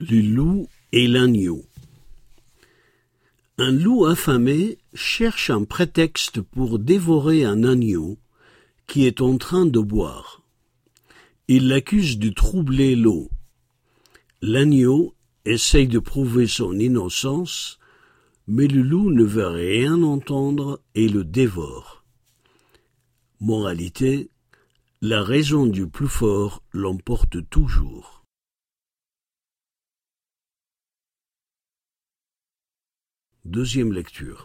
Le loup et l'agneau. Un loup affamé cherche un prétexte pour dévorer un agneau qui est en train de boire. Il l'accuse de troubler l'eau. L'agneau essaye de prouver son innocence, mais le loup ne veut rien entendre et le dévore. Moralité, la raison du plus fort l'emporte toujours. Deuxième lecture.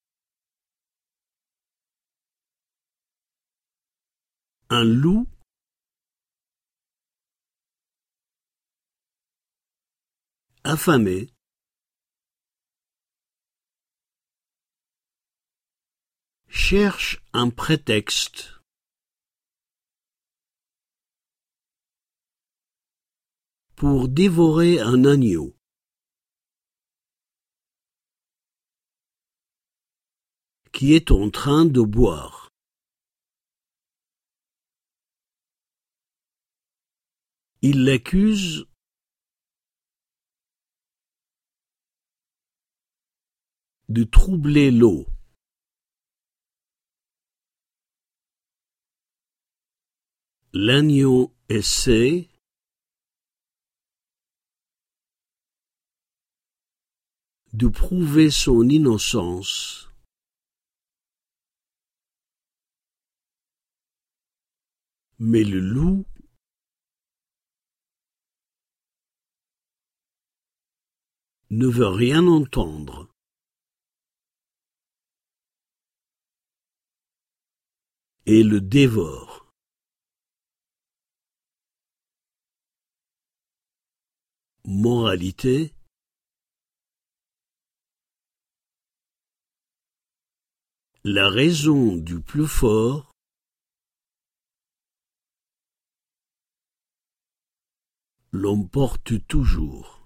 Un loup affamé cherche un prétexte pour dévorer un agneau. Qui est en train de boire. Il l'accuse de troubler l'eau. L'agneau essaie de prouver son innocence, mais le loup ne veut rien entendre. Et le dévore. Moralité, la raison du plus fort l'emporte toujours.